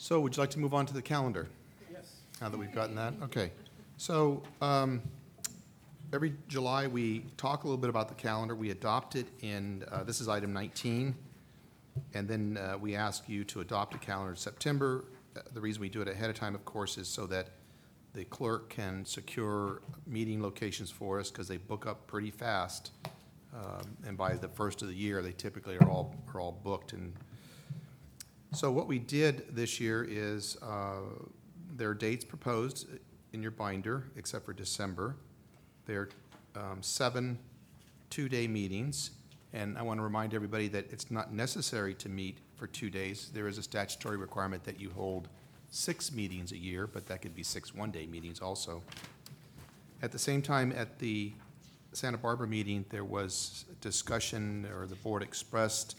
So would you like to move on to the calendar? Yes. Now that we've gotten that? Okay. So every July, we talk a little bit about the calendar. We adopt it in, this is item 19, and then we ask you to adopt a calendar in September. The reason we do it ahead of time, of course, is so that the clerk can secure meeting locations for us, because they book up pretty fast. And by the first of the year, they typically are all booked. And so what we did this year is there are dates proposed in your binder, except for December. There are 7 two-day meetings, and I want to remind everybody that it's not necessary to meet for 2 days. There is a statutory requirement that you hold 6 meetings a year, but that could be 6 one-day meetings also. At the same time, at the Santa Barbara meeting, there was discussion, or the board expressed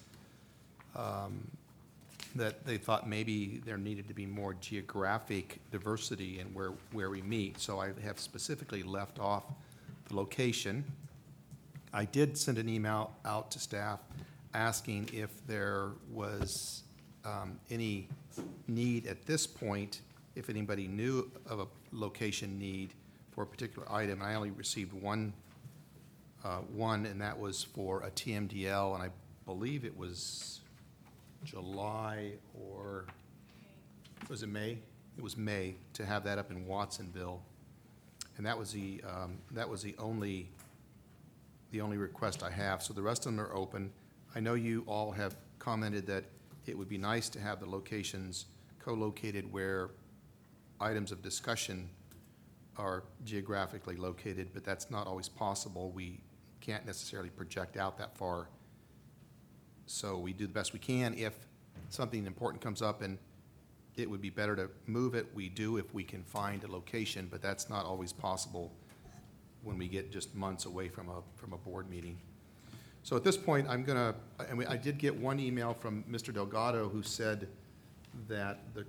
that they thought maybe there needed to be more geographic diversity in where we meet. So I have specifically left off the location. I did send an email out to staff asking if there was any need at this point, if anybody knew of a location need for a particular item. I only received one, and that was for a TMDL, and I believe it was July, or was it May? It was May, to have that up in Watsonville, and that was the only request I have. So the rest of them are open. I know you all have commented that it would be nice to have the locations co-located where items of discussion are geographically located, but that's not always possible. We can't necessarily project out that far. So we do the best we can. If something important comes up and it would be better to move it, we do if we can find a location, but that's not always possible when we get just months away from a board meeting. So at this point, I did get one email from Mr. Delgado, who said that the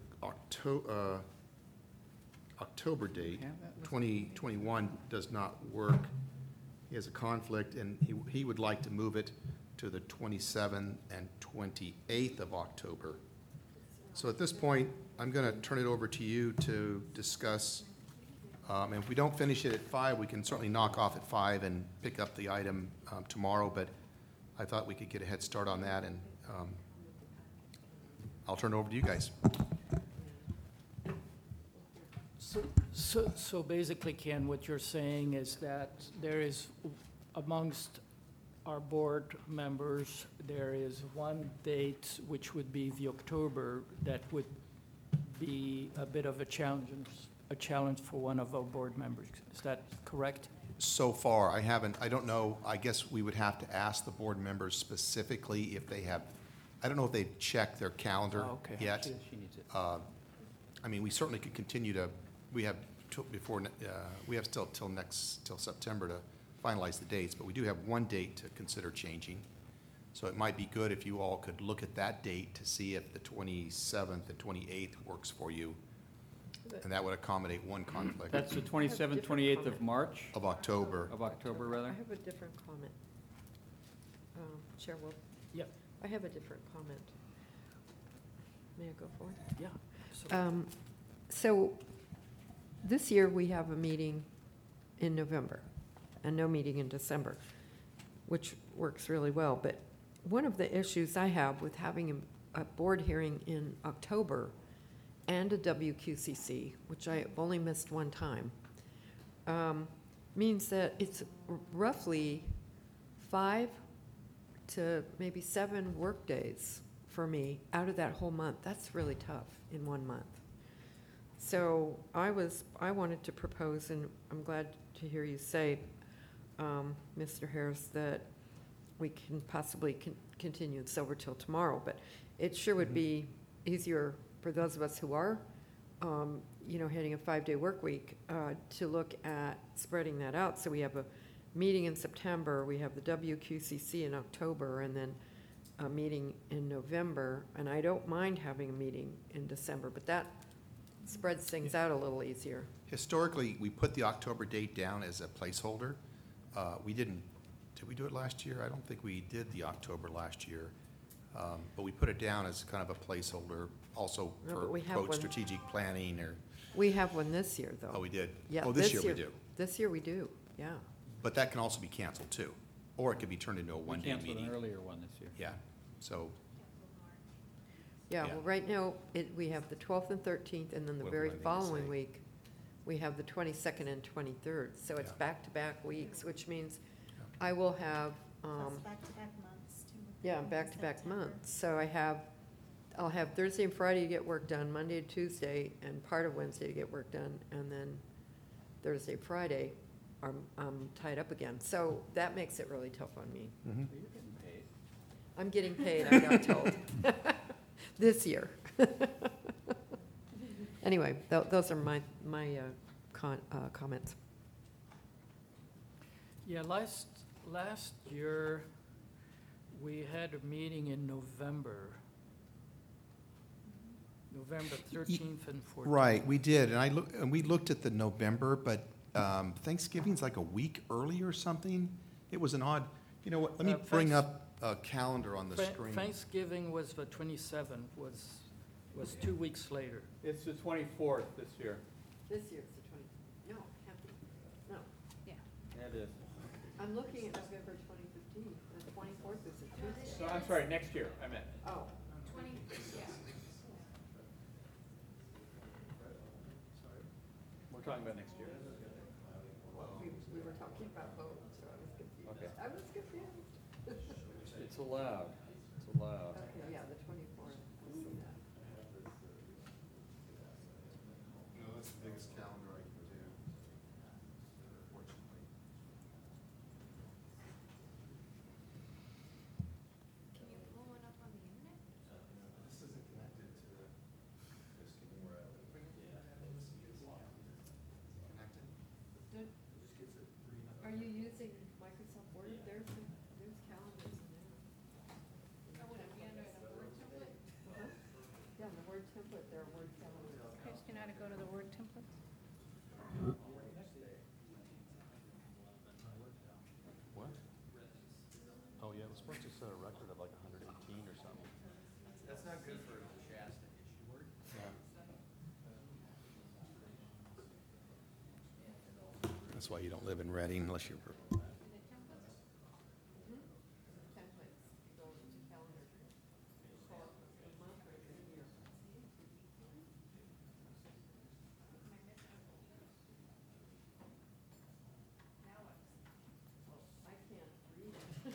October date, 2021, does not work. He has a conflict, and he would like to move it to the 27th and 28th of October. So at this point, I'm going to turn it over to you to discuss. And if we don't finish it at 5, we can certainly knock off at 5 and pick up the item tomorrow, but I thought we could get a head start on that, and I'll turn it over to you guys. So basically, Ken, what you're saying is that there is, amongst our board members, there is one date, which would be the October, that would be a bit of a challenge for one of our board members. Is that correct? So far, I don't know, I guess we would have to ask the board members specifically if they have, I don't know if they've checked their calendar yet. She needs it. I mean, we certainly could continue to, we have still till September to finalize the dates, but we do have one date to consider changing. So it might be good if you all could look at that date to see if the 27th and 28th works for you. And that would accommodate one conflict. That's the 27th, 28th of March? Of October. Of October, rather? I have a different comment. Chair Wolf? Yep. I have a different comment. May I go forward? Yeah. So this year, we have a meeting in November and no meeting in December, which works really well. But one of the issues I have with having a board hearing in October and a WQCC, which I have only missed one time, means that it's roughly 5 to maybe 7 work days for me out of that whole month. That's really tough in 1 month. So I wanted to propose, and I'm glad to hear you say, Mr. Harris, that we can possibly continue this over till tomorrow, but it sure would be easier for those of us who are, heading a 5-day work week, to look at spreading that out. So we have a meeting in September, we have the WQCC in October, and then a meeting in November. And I don't mind having a meeting in December, but that spreads things out a little easier. Historically, we put the October date down as a placeholder. Did we do it last year? I don't think we did the October last year. But we put it down as kind of a placeholder also No, for but we have quote one. strategic planning or, We have one this year, though. oh, we did? Yeah, Oh, this year we do. This year we do, yeah. But that can also be canceled too, or it could be turned into a We one-day canceled meeting. an earlier one this year. Yeah, so, Yeah, Yeah. well, right now, we have the 12th and 13th, and then the What very would I need to following say? week, we have the 22nd and 23rd. So it's Yeah. back-to-back weeks, which means Yeah. I will have, Plus back-to-back months, too. yeah, in back-to-back September. months. So I'll have Thursday and Friday to get work done, Monday and Tuesday, and part of Wednesday to get work done, and then Thursday, Friday, I'm tied up again. So that makes it really tough on me. mhm. You're getting paid. I'm getting paid, I got told, this year. Anyway, those are my comments. Yeah, last year, we had a meeting in November. November 13th and 14th. Right, we did, and we looked at the November, but Thanksgiving's like a week early or something. It was an odd, you know what, let me bring up a calendar on the screen. Thanksgiving was the 27th, was 2 weeks later. It's the 24th this year. This year it's the 20, no, can't be, no. Yeah, it is. I'm looking at November 2015, the 24th is a Tuesday. So, I'm sorry, next year, I meant. Oh. We're talking about next year. We were talking about both, so I was confused. Okay. I was confused. It's allowed, it's allowed. Okay, yeah, the 24th, I see that. You know, that's the biggest calendar I can do, unfortunately. Can you pull one up on the internet? This isn't connected to the, this can be where I open it. Connected? Did- Just gets it green up. Are you using Microsoft Word? There's calendars in there. Or would it be under the Word template? Yeah, the Word template, there are Word calendars. I just know how to go to the Word template. What? Oh, yeah, it was supposed to set a record of like 118 or something. That's not good for Shasta. That's why you don't live in Reading unless you're, Templates, go to calendar. For a month or a year. I can't read it.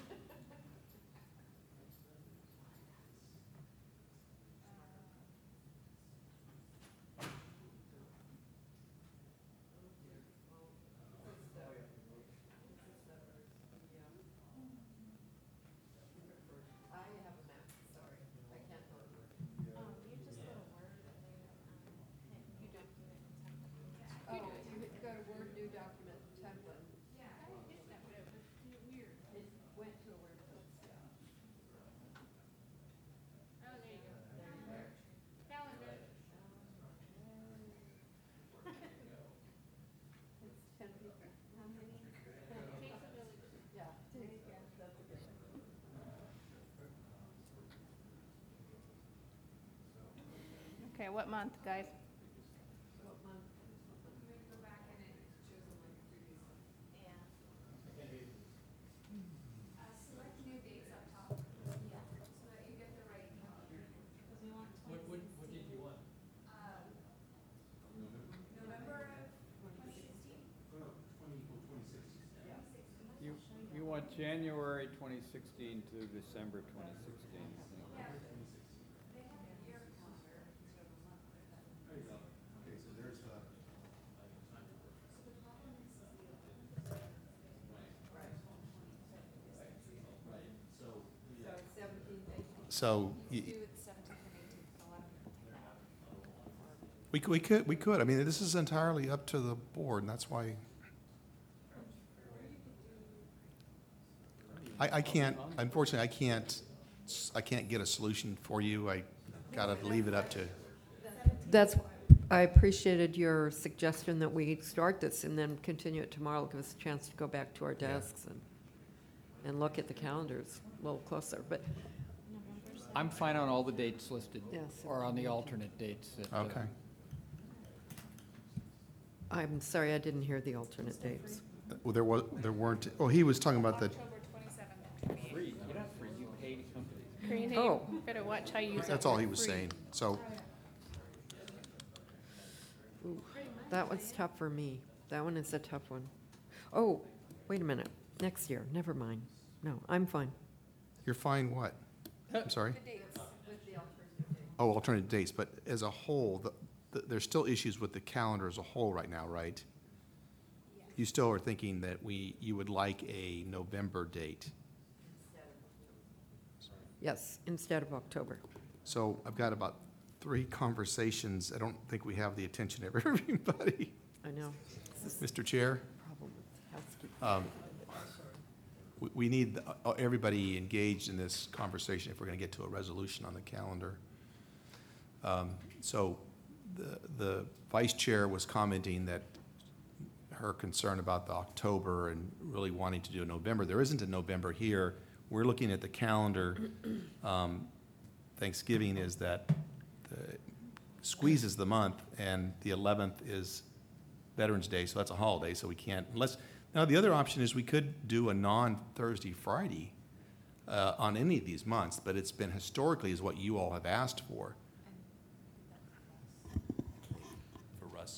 I have a Mac, sorry, I can't help you. You just go to Word and then, hit new document template. Oh, you go to Word, new document, template. Yeah, I did that, but it was weird. It went to a Word place, yeah. Oh, there you go. Calendar. It's 10 people. How many? Capability. Yeah, that's a good one. Okay, what month, guys? What month? You want January 2016 to December 2016. okay, so there's the. So 17, 18. So, Do the 17th and 18th, but a lot of people take that. we could, I mean, this is entirely up to the board, and that's why. I can't, unfortunately, I can't get a solution for you. I gotta leave it up to, I appreciated your suggestion that we start this and then continue it tomorrow, give us a chance to go back to our desks and look at the calendars a little closer, but November I'm fine on all the dates listed, Yes. or on the alternate dates. Okay. I'm sorry, I didn't hear the alternate dates. Well, there weren't, oh, he was talking about the, October 27th. Free, you're not free, you pay to come to these. Karina, Oh. you better watch how you use that that's all word he was free. saying. So, That was tough for me. That one is a tough one. Oh, wait a minute. Next year, never mind. No, I'm fine. you're fine what? I'm sorry? Oh, alternative dates, but as a whole, there's still issues with the calendar as a whole right now, right? You still are thinking that you would like a November date. Yes, instead of October. So I've got about 3 conversations. I don't think we have the attention of everybody. I know. This is Mr. Chair, the problem with housekeeping. we need everybody engaged in this conversation if we're going to get to a resolution on the calendar. So the vice chair was commenting that her concern about the October and really wanting to do a November. There isn't a November here. We're looking at the calendar. Thanksgiving is that squeezes the month, and the 11th is Veterans Day, so that's a holiday, so we can't, unless, now the other option is we could do a non-Thursday, Friday on any of these months, but it's been historically is what you all have asked for. For Russ.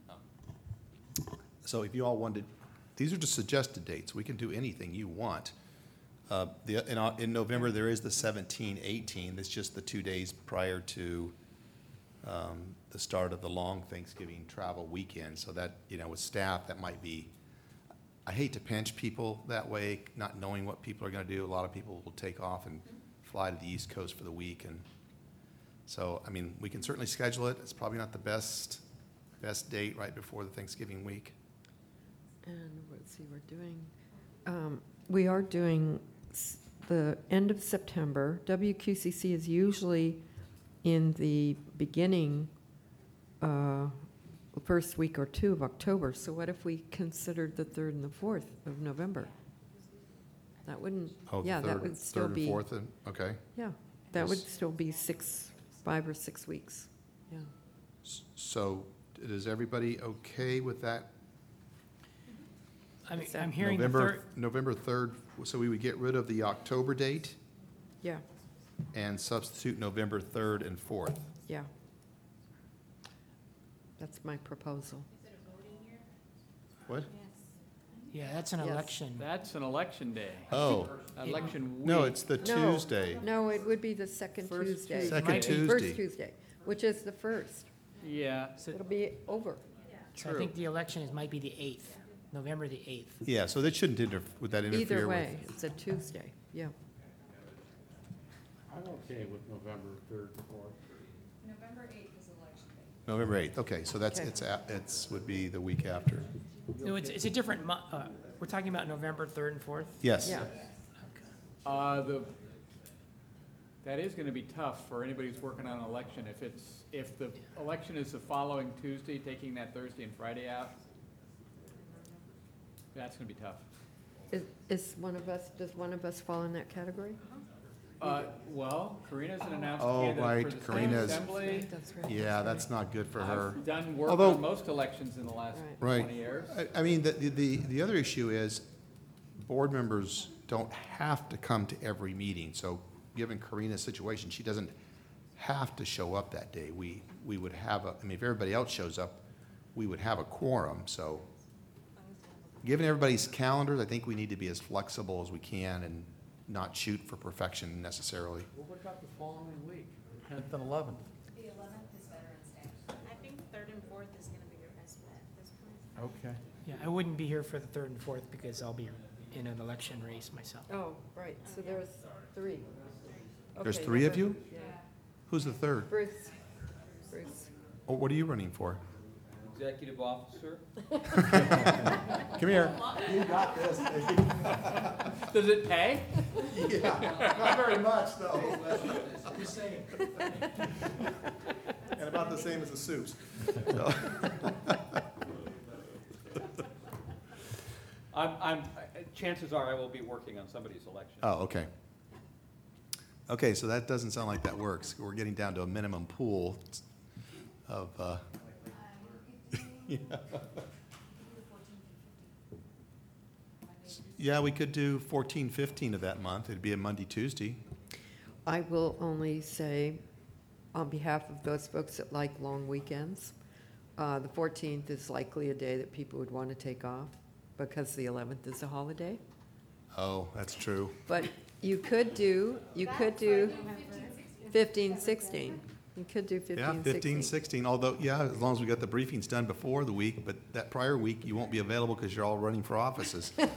So if you all wanted, these are just suggested dates. We can do anything you want. In November, there is the 17, 18. That's just the 2 days prior to the start of the long Thanksgiving travel weekend. So that, with staff, that might be, I hate to pinch people that way, not knowing what people are going to do. A lot of people will take off and fly to the East Coast for the week. And so, we can certainly schedule it. It's probably not the best date right before the Thanksgiving week. And let's see, we are doing the end of September. WQCC is usually in the beginning, first week or 2 of October. So what if we considered the 3rd and the 4th of November? That wouldn't, Oh, the yeah, that third- would still third and be, fourth, okay. yeah, that would Yes. still be 5 or 6 weeks, yeah. So is everybody okay with that? I'm hearing the third, November 3rd, so we would get rid of the October date Yeah, and substitute November 3rd and 4th. yeah. That's my proposal. Is it a voting year? What? yeah, that's an Yes. election. That's an election day, Oh, election week. no, it's the No. Tuesday. No, it would be the second First Tuesday. Tuesday. Second Might be. Tuesday. First Tuesday, which is the 1st. Yeah, So It'll be over. so I think the election might be the 8th, November the 8th. Yeah, so that shouldn't would that interfere Either with? way, it's a Tuesday, yeah. I'm okay with November 3rd and 4th. November 8th, okay, so that's, Okay. would be the week after. No, it's a different we're talking about November 3rd and 4th? Yes. Yeah, that is gonna be tough for anybody who's working on an election. If the election is the following Tuesday, taking that Thursday and Friday out, that's gonna be tough. does one of us fall in that category? Well, Karina's an announced Oh, candidate right, for the state Karina's- assembly. That's right. Yeah, that's not good for her. I've done work Although- on most elections in the last Right. 20 years. The other issue is, board members don't have to come to every meeting, so given Karina's situation, she doesn't have to show up that day. We would have if everybody else shows up, we would have a quorum, so. Given everybody's calendars, I think we need to be as flexible as we can and not shoot for perfection necessarily. Well, what about the following week, 10th and 11th? The 11th is Veterans Day. I think 3rd and 4th is going to be your best bet at this point. Okay. Yeah, I wouldn't be here for the 3rd and 4th because I'll be in an election race myself. Oh, right, so there's 3. There's Okay, 3 of you? November- Yeah. Who's the third? Bruce. Oh, what are you running for? Executive officer. Come here. You got this, Does it pay? Not very much, though. Just saying. And about the same as the soups. Chances are I will be working on somebody's election. Oh, okay. Okay, so that doesn't sound like that works. We're getting down to a minimum pool of, yeah, we could do 14, 15 of that month. It'd be a Monday, Tuesday. I will only say, on behalf of those folks that like long weekends, the 14th is likely a day that people would want to take off because the 11th is a holiday. Oh, that's true. But you could do 15, 16. You could do 15, Yeah, 16. 15, 16, although, yeah, as long as we got the briefings done before the week, but that prior week, you won't be available because you're all running for offices. Or,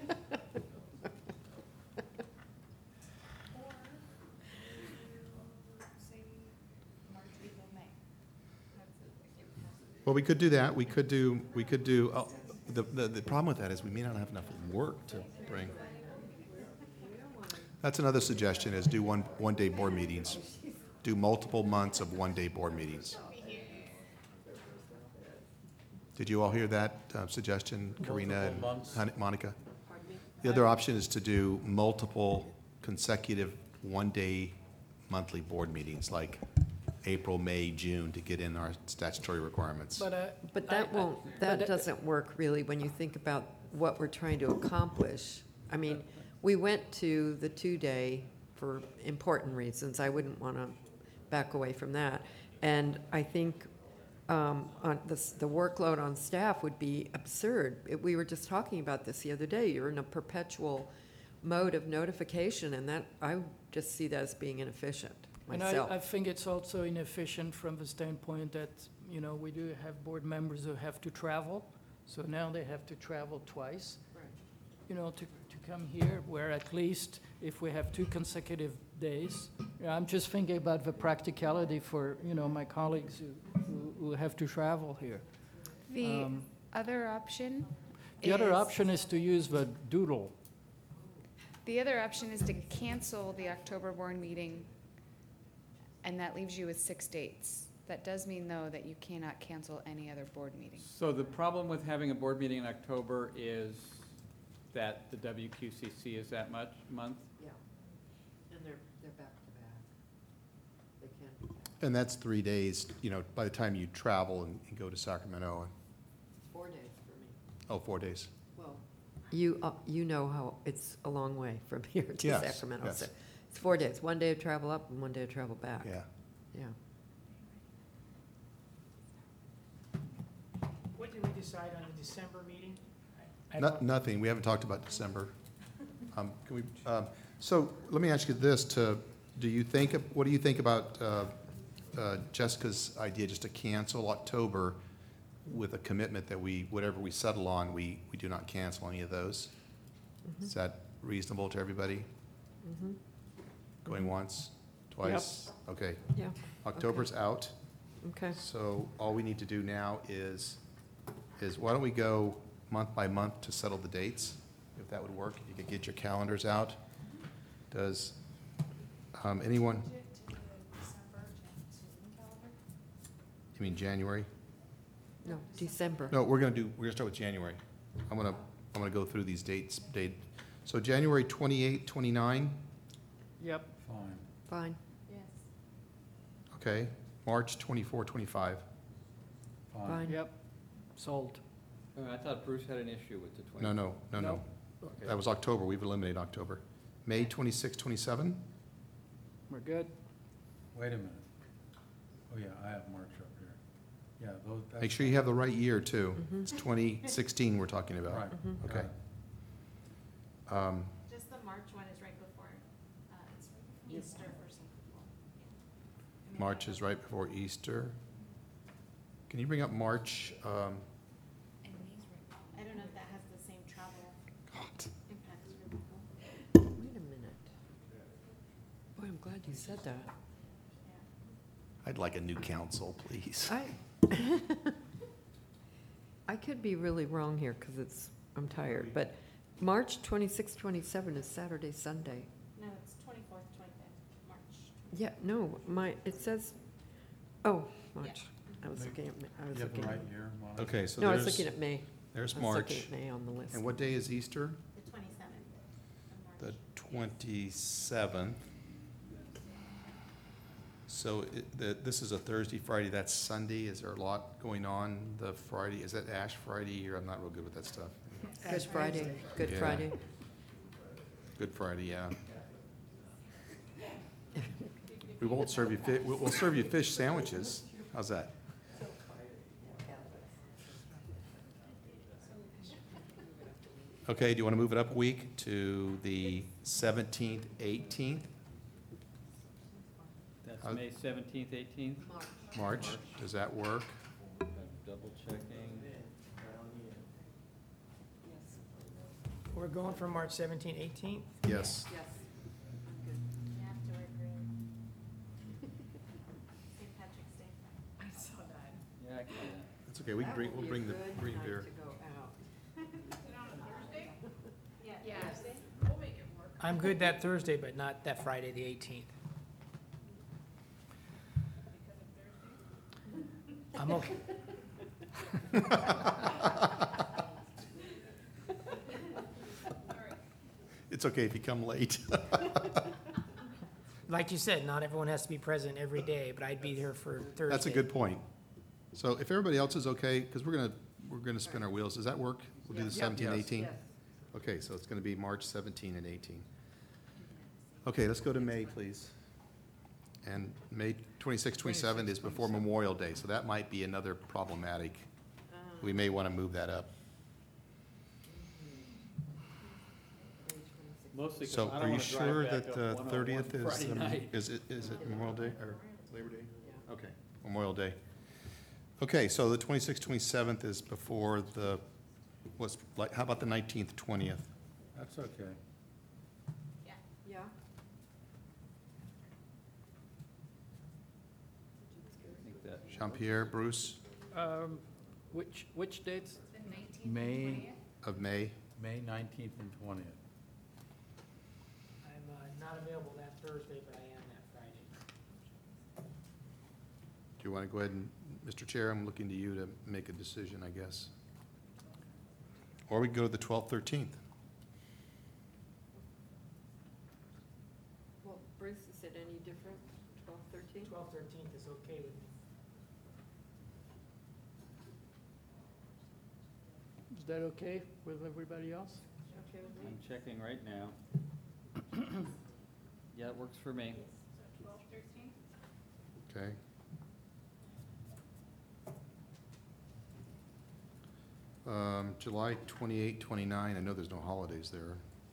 say, March, April, May. That's it. Well, we could do that. We could do, the problem with that is we may not have enough work to bring. That's another suggestion, is do one-day board meetings. Do multiple months of one-day board meetings. Did you all hear that suggestion, Karina and Multiple months? Monica? The other option is to do multiple consecutive one-day monthly board meetings, like April, May, June, to get in our statutory requirements. But that won't, that but- doesn't work really when you think about what we're trying to accomplish. I mean, we went to the 2-day for important reasons. I wouldn't want to back away from that. And I think on the workload on staff would be absurd. We were just talking about this the other day. You're in a perpetual mode of notification, and that, I just see that as being inefficient And myself. I think it's also inefficient from the standpoint that, you know, we do have board members who have to travel, so now they have to travel twice, you know, to come here, where at least if we have 2 consecutive days, you know, I'm just thinking about the practicality for, you know, my colleagues who have to travel here. The Um, other option The other option is to use the doodle. The other option is to cancel the October board meeting, and that leaves you with 6 dates. That does mean, though, that you cannot cancel any other board meeting. So the problem with having a board meeting in October is that the WQCC is that month? Yeah, and they're back to back. They can't be back. And that's 3 days, you know, by the time you travel and go to Sacramento. 4 days for me. Oh, 4 days. Well, you know how it's a long way from here to Yes, Sacramento. yes. So it's 4 days, 1 day of travel up and 1 day of travel back. Yeah. Yeah. What did we decide on the December meeting? I No- don't- Nothing, we haven't talked about December. Can we, so let me ask you this, what do you think about Jessica's idea just to cancel October with a commitment that whatever we settle on, we do not cancel any of those? Is that reasonable to everybody? Mm-hmm. Going once, twice? Okay, Yeah, October's out, okay. so all we need to do now is why don't we go month by month to settle the dates, if that would work, if you could get your calendars out. Does anyone, Change it to December, change it to the calendar. you mean January? No, December. No, we're gonna start with January. I'm gonna go through these dates, so January 28, 29, Yep. Fine. Fine. Yes. okay, March 24, 25. Fine. Yep, sold. I thought Bruce had an issue with the 20. No. No. Okay. That was October, we've eliminated October. May 26, 27? We're good. Wait a minute. Oh, yeah, I have March up here. Yeah, those. Make sure you have the right year, too. Mhm. It's 2016 we're talking about. Right. Mhm. Okay. Just the March one is right before, it's Easter for some people. Yeah. March is right before Easter. Can you bring up March? And May's right. I don't know if that has the same travel impacts for people. Wait a minute. Boy, I'm glad you said that. I'd like a new council, please. I could be really wrong here because I'm tired, but March 26, 27 is Saturday, Sunday. No, it's 24th, 25th, March. Yeah, no, it says, oh, March. I was looking at, I was You have the looking. right year, Mark? Okay, so No, I was there's, looking at May. there's I was looking March. at May on the list. And what day is Easter? The 27th of The March. 27th. So this is a Thursday, Friday, that's Sunday. Is there a lot going on the Friday? Is that Ash Friday, or I'm not real good with that stuff? Good Friday, Good Yeah. Friday. Good Friday, yeah. We won't serve you we'll serve you fish sandwiches. How's that? Okay, do you want to move it up a week to the 17th, 18th, That's Uh, May 17th, 18th. March? Does that work? I'm double checking. We're going from March 17, 18th? Yes. Yes. Yeah, I can. That's okay, we'll bring the beer. I'm good that Thursday, but not that Friday, the 18th. I'm okay. It's okay if you come late. Like you said, not everyone has to be present every day, but I'd be here for Thursday. That's a good point. So if everybody else is okay, because we're gonna spin our wheels, does that work? We'll do the 17, 18? Okay, so it's gonna be March 17 and 18. Okay, let's go to May, please. And May 26, 27 is before Memorial Day, so that might be another problematic. We may want to move that up. Mostly because So I are don't you want to sure drive back that up the 101 30th Friday night. is it Memorial Day or Labor Day? Okay, Memorial Day. Okay, so the 26th, 27th is before the, what's, like, how about the 19th, 20th? That's okay. Yeah. I think that Jean-Pierre, Bruce, Which dates? May, of May? May 19th and 20th. I'm not available that Thursday, but I am that Friday. Do you want to go ahead and, Mr. Chair, I'm looking to you to make a decision, I guess. Or we can go to the 12th, 13th. Well, Bruce, is it any different, 12, 13? 12, 13th is okay with me. Is that okay with everybody else? Okay with me? I'm checking right now. Yeah, it works for me. Okay. July 28, 29, I know there's no holidays there.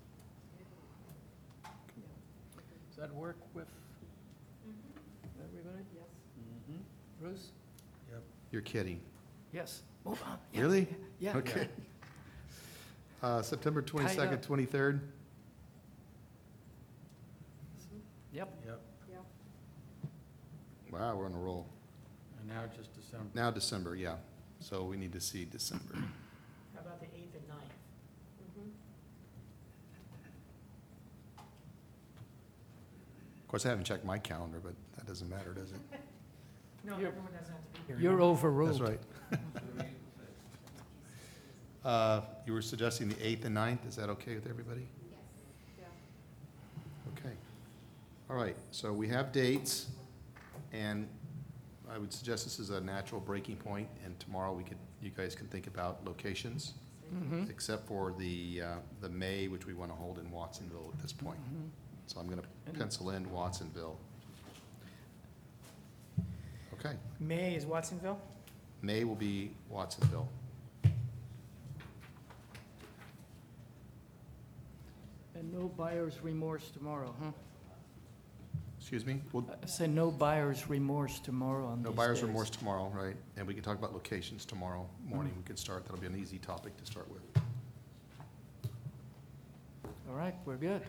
Does that work with everybody? Yes. Mhm. Bruce? You're kidding. Yes. Move on. Yeah. Really? Yeah. Okay. September Tied 22nd, up. 23rd? Yep. Yep. Yeah. Wow, we're on a roll. And now just December. Now December, yeah. So we need to see December. How about the 8th and 9th? Mhm. Of course, I haven't checked my calendar, but that doesn't matter, does it? No, You're- everyone doesn't have to be here. You're overruled. That's right. You were suggesting the 8th and 9th, is that okay with everybody? Yeah. Okay. All right, so we have dates, and I would suggest this is a natural breaking point, and tomorrow you guys can think about locations, Mhm. except for the May, which we want to hold in Watsonville at this point. Mhm. So I'm going to pencil in Watsonville. Okay, May is Watsonville? May will be Watsonville. And no buyer's remorse tomorrow, huh? Excuse me? Well, I said no buyer's remorse tomorrow on these no buyer's days. remorse tomorrow, right? And we can talk about locations tomorrow morning. We can start, that'll be an easy topic to start with. All right, we're good.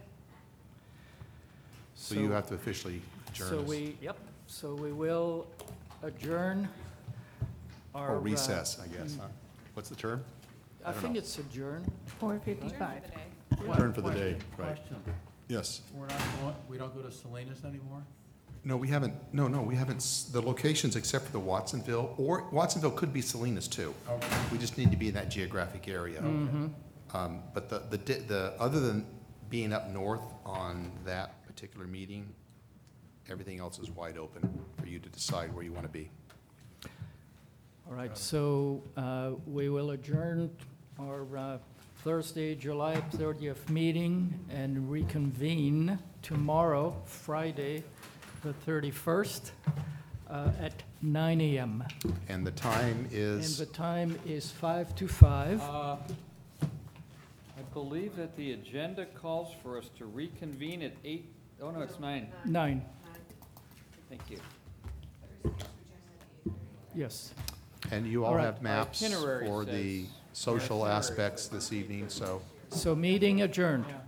So you have to officially adjourn So us. so we will adjourn our. Or recess, I guess, huh? What's the term? I don't think know. it's adjourn. 4:55. Adjourn for the day, right. Question, Yes. we don't go to Salinas anymore? No, we haven't, we haven't, the locations except for the Watsonville, or Watsonville could be Salinas too. Okay. We just need to be in that geographic area. Mhm. But other than being up north on that particular meeting, everything else is wide open for you to decide where you want to be. All right, so we will adjourn our Thursday, July 30th meeting and reconvene tomorrow, Friday, the 31st, at 9 a.m. And the time And is, the time is 5 to 5. I believe that the agenda calls for us to reconvene at 8, oh no, it's 9. 9, Thank you. yes. and you all All right. have maps itinerary for the says- social itinerary aspects says- this evening, so So meeting adjourned. Yeah.